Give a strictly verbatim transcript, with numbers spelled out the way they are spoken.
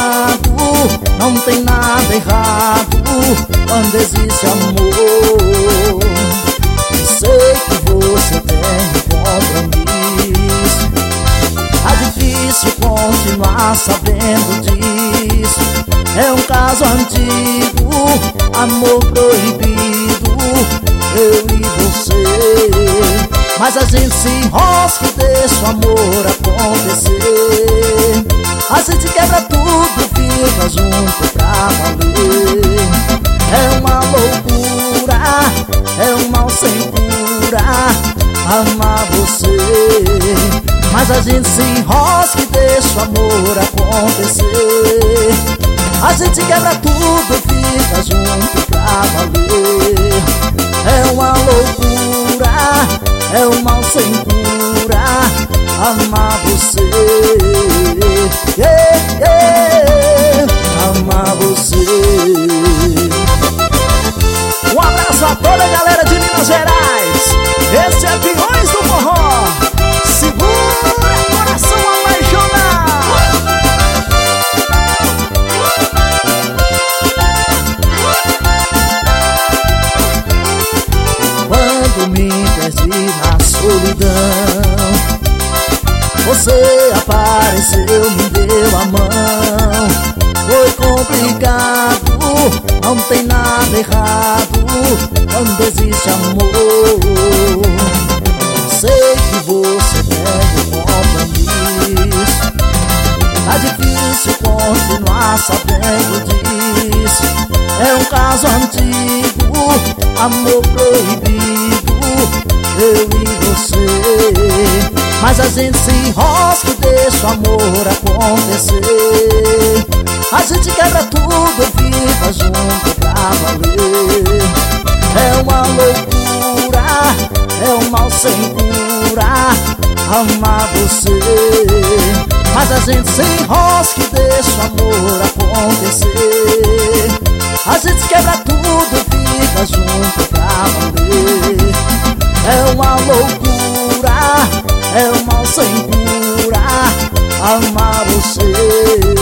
complicado, não tem nada errado quando existe amor. Sei que você tem um compromisso, tá difícil continuar sabendo disso. É um caso antigo, amor proibido, eu e você. Mas a gente se enrosca e deixa o amor acontecer. A gente quebra tudo, fica junto pra valer. É uma loucura, é um mal sem cura amar você. Mas a gente se enrosca e deixa o amor acontecer. A gente quebra tudo, fica junto pra valer. É uma loucura, é um mal sem cura amar você. Yeah, yeah, amar você. Um abraço a toda a galera de Minas Gerais. Esse é Peões do Forró. Segura, coração apaixonado. Quando me perdi na solidão, você apareceu, me deu a mão. Foi complicado, não tem nada errado quando existe amor. Sei que você tem um compromisso, tá difícil continuar sabendo disso. É um caso antigo, amor proibido, eu e você. Mas a gente se enrosca e deixa o amor acontecer. A gente quebra tudo, fica junto pra valer. É uma loucura, é um mal sem cura amar você. Mas a gente se enrosca e deixa o amor acontecer. A gente quebra tudo, fica junto pra valer. É uma loucura, é um mal sem cura amar você.